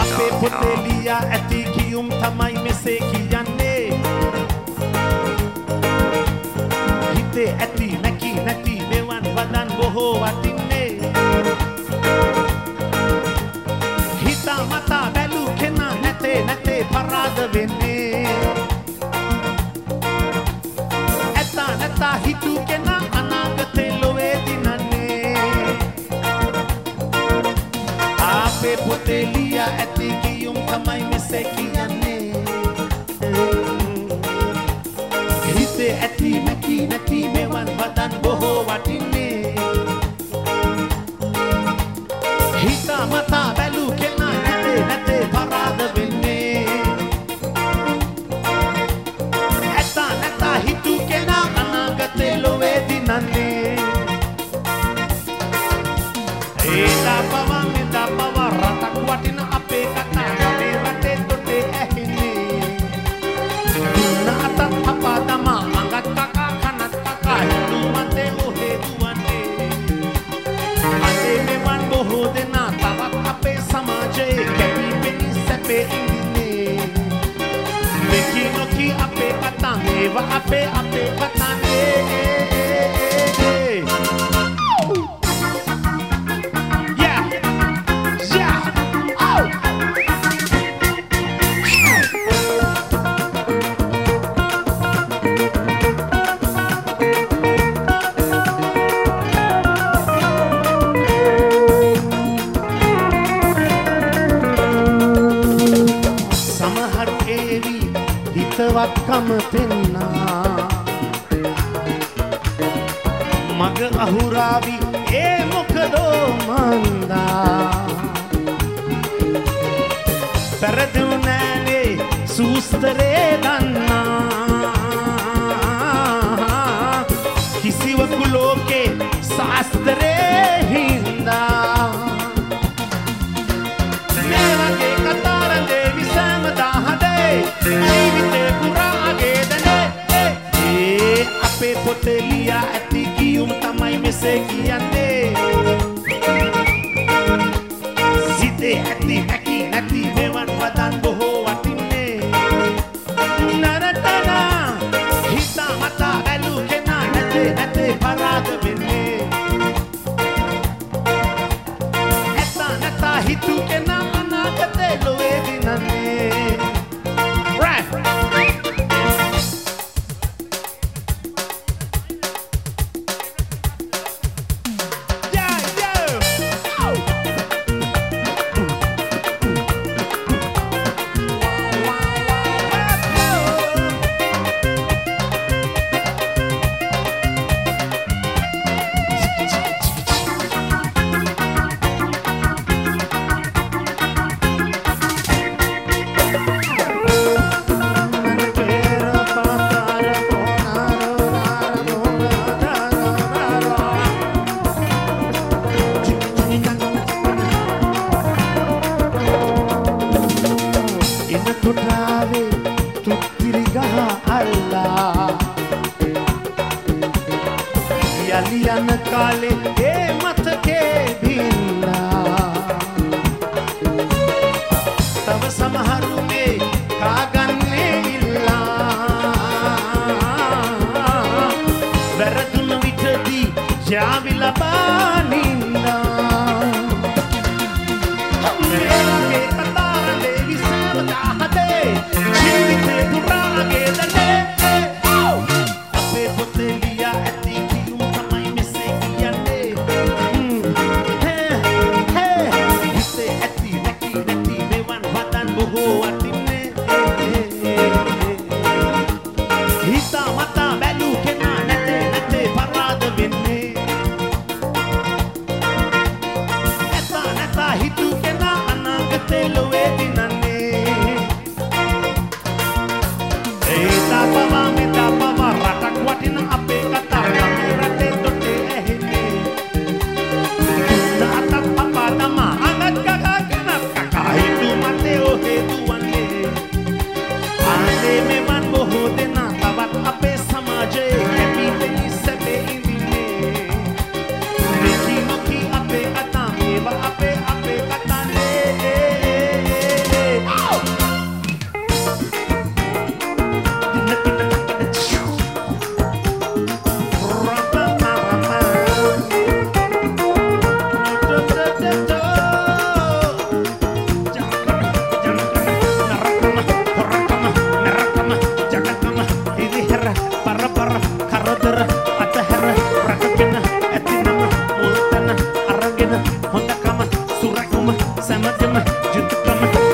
අපේ පොතේ ලියා ඇති කියුම් තමයි මෙසේ කියන්නේ හිතේ ඇති නැකි නැති මෙවන් වදන් බොහෝ වටින්නේ හිතා මතා බැලූ කෙනා නැතේ නැතේ පරාද වෙන්නේ ඇතා නැතා හිතූ කෙනා අනාගතේ ලොවේ දිනන්නේ අපේ පොතේ ලියා ඇති කියුම් තමයි මෙසේ කියන්නේ හිතේ ඇති නැකි නැති මෙවන් වදන් බොහෝ වටින්නේ හිතා මතා බැලූ කෙනා නැතේ නැතේ පරාද වෙන්නේ ඇතා නැතා හිතූ කෙනා අනාගතේ ලොවේ දිනන්නේ ඒදා පවා මෙදා පවා රටක් වටින අපේ කතා අපේ රටේ තොටේ ඇහින්නේ දුන්න අතත් අපා තමා අඟත් කකා කනත් කකා හිතු මතේ ඔහේ දුවන්නේ අතේ මෙවන් බොහෝ දෙනා තවත් අපේ සමාජයේ කැපී පෙනී සැපේ ඉන්නේ මෙකි නොකි අපේ කතා මේවා අපේ කතානේ හිතවත්කම පෙන්නා මග අහුරාවි ඒ මොකදෝ මන්දා පෙරදුණු නෑනේ සූස්තරේ දන්නා කිසිවකු ලෝකේ ශාස්ත්‍රේ හින්දා මේ වගේ කතා රඳේ විසම දාහදේ ජීවිතේ පුරාගේ දනේ අපේ පොතේ ලියා ඇති කියුම් තමයි මෙසේ කියන්නේ සිතේ ඇති නැකි නැති මෙවන් වදන් බොහෝ වටින්නේ නරතනා හිතා මතා බැලූ කෙනා නැතේ නැතේ පරාද වෙන්නේ ඇතා නැතා හිතූ කෙනා අනාගතේ ලොවේ දිනන්නේ යලියන කාලේ ඒ මතකේ බින්නා තව සමහරු මේ කාගන්නේ ඉල්ලා වැරදුණු විටදී ජාවි ලබානින්නා මේ කතාරේ විසම දාහදේ ජීවිතේ දුරාගේ දනේ අපේ පොතේ ලියා ඇති හිතා මතා බැලූ කෙනා නැතේ නැතේ පරාද වෙන්නේ ඇතා නැතා හිතූ කෙනා අනාගතේ ලොවේ දිනන්නේ ඒතා පවා මෙතා පවා රටක් වටින අපේ කතා අපේ රටේ තොටේ ඇහෙන්නේ දුන්න අතත් අපා තමා අඟත් කකා කනත් කකා හිතු මතේ ඔහේ දුවන්නේ ආනේ මෙවන් බොහෝ දෙනා තවත් අපේ සමාජයේ කැපී පෙනී සැපේ ඉඳින්නේ මෙකි නොකි අපේ කතා මේවා අපේ කතානේ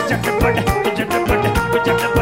झटपट झटपट झटपट